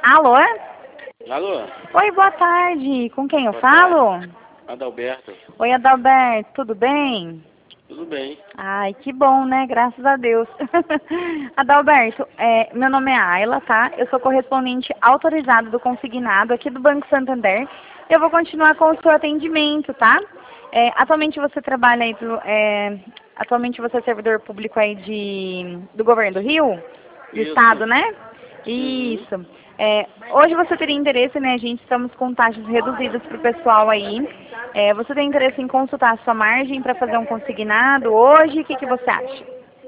Alô? Alô? Oi, boa tarde. Com quem eu Boa falo? tarde. Adalberto. Oi, Adalberto. Tudo bem? Tudo bem. Ai, que bom, né? Graças a Deus. Adalberto, meu nome é Ayla, tá? Eu sou correspondente autorizado do consignado aqui do Banco Santander. Eu vou continuar com o seu atendimento, tá? Atualmente você trabalha aí atualmente você é servidor público aí do governo do Rio? Do estado, Isso. né? Uhum. Isso. Hoje você teria interesse, né? A gente estamos com taxas reduzidas para o pessoal aí. Você tem interesse em consultar a sua margem para fazer um consignado hoje? O que você acha?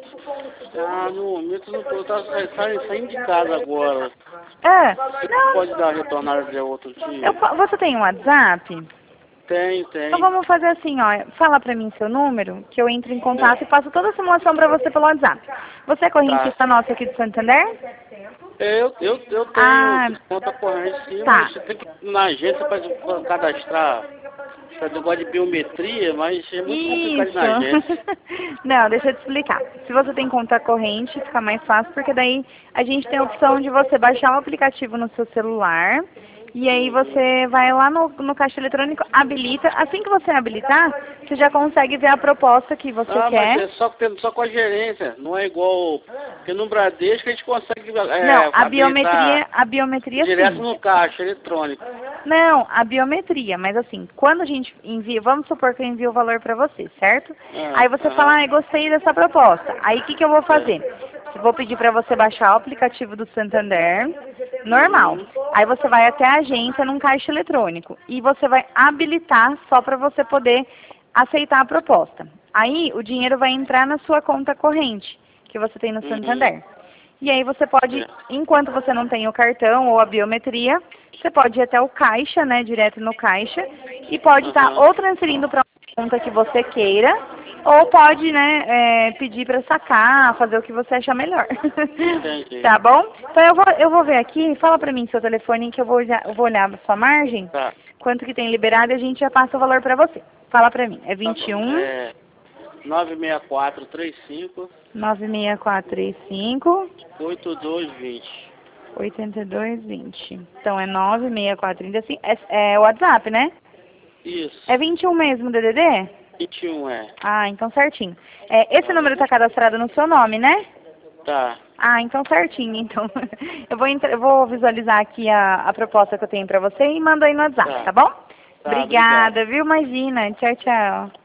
No momento eu não estou saindo de casa agora. Ah, Você não. pode dar retornada de outro dia? Você tem um WhatsApp? Então Tem. vamos fazer assim, ó. Fala para mim seu número, que eu entro em contato e faço toda a simulação para você pelo WhatsApp. Você é Tá. correntista nosso aqui de Santander? Eu tenho Ah, conta corrente sim, mas tá. você tem que ir na agência para cadastrar. Esse negócio de biometria, mas é muito complicado ir Isso. na agência. Não, deixa eu te explicar. Se você tem conta corrente, fica mais fácil, porque daí a gente tem a opção de você baixar o aplicativo no seu celular, e aí Uhum. você vai lá no caixa eletrônico, habilita. Assim que você habilitar, você já consegue ver a proposta que você Mas quer. é só com a gerência, não é igual. Porque no Bradesco a gente consegue Não, habilitar a biometria direto sim. no caixa eletrônico. Não, a biometria, mas assim, quando a gente envia, vamos supor que eu envio o valor para você, certo? Aí você fala, Aham. gostei dessa proposta. Aí o que eu vou É. fazer? Eu vou pedir para você baixar o aplicativo do Santander, normal. Uhum. Aí você vai até a agência num caixa eletrônico e você vai habilitar só para você poder aceitar a proposta. Aí o dinheiro vai entrar na sua conta corrente que você tem no Uhum. Santander. E aí você pode, É. enquanto você não tem o cartão ou a biometria, você pode ir até o caixa, né, direto no caixa, e pode estar Aham. ou transferindo para uma conta que você queira, ou pode, né, pedir para sacar, fazer o que você achar melhor. Entendi. Tá bom? Então eu vou ver aqui, fala para mim seu telefone que eu vou olhar a sua margem, Tá. quanto que tem liberado e a gente já passa o valor para você. Fala para mim, é Tá vinte e bom. um É 96435 96435 8220. 8220. Então é 96435. É o WhatsApp, né? É Isso. 21 mesmo, DDD? 21 é. Ah, então certinho. Esse Tá número bom? tá cadastrado no seu nome, né? Tá. Ah, então certinho. Então eu vou visualizar aqui a proposta que eu tenho pra você e mando aí no WhatsApp, tá Tá. bom? Tá, obrigado. Obrigada, viu? Imagina. Tchau, tchau.